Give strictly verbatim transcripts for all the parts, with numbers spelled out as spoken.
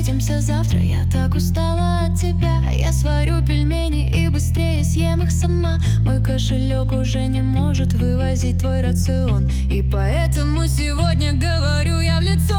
Встретимся завтра, я так устала от тебя. Я сварю пельмени и быстрее съем их сама. Мой кошелек уже не может вывозить твой рацион, и поэтому сегодня говорю я в лицо: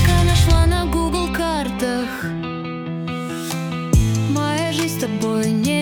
с тобой не